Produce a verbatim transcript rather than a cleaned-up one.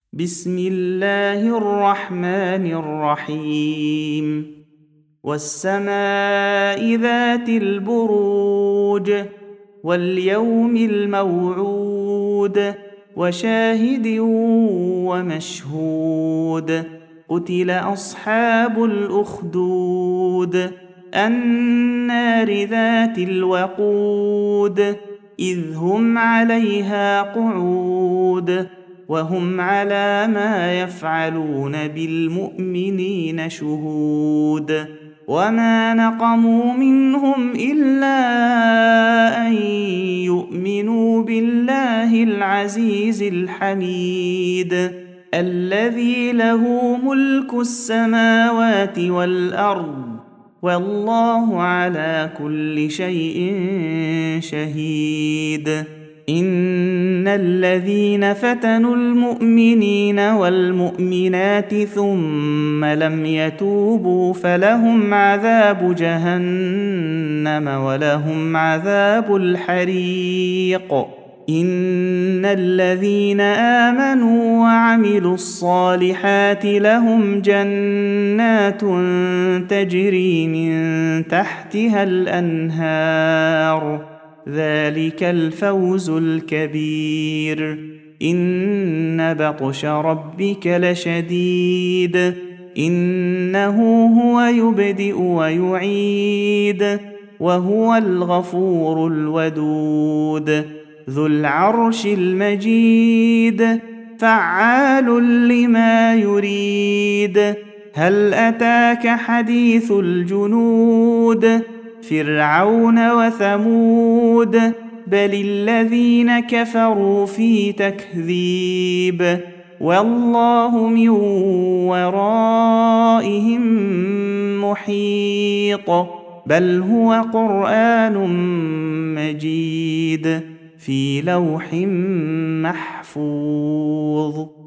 بسم الله الرحمن الرحيم والسماء ذات البروج واليوم الموعود وشاهد ومشهود قتل أصحاب الأخدود النار ذات الوقود إذ هم عليها قعود وهم على ما يفعلون بالمؤمنين شهود وما نقموا منهم إلا أن يؤمنوا بالله العزيز الحميد الذي له ملك السماوات والأرض والله على كل شيء شهيد إن الذين فتنوا المؤمنين والمؤمنات ثم لم يتوبوا فلهم عذاب جهنم ولهم عذاب الحريق إن الذين آمنوا وعملوا الصالحات لهم جنات تجري من تحتها الأنهار ذلك الفوز الكبير إن بطش ربك لشديد إنه هو يبدئ ويعيد وهو الغفور الودود ذو العرش المجيد فعال لما يريد هل أتاك حديث الجنود فرعون وثمود بل الذين كفروا في تكذيب والله من ورائهم محيط بل هو قرآن مجيد في لوح محفوظ.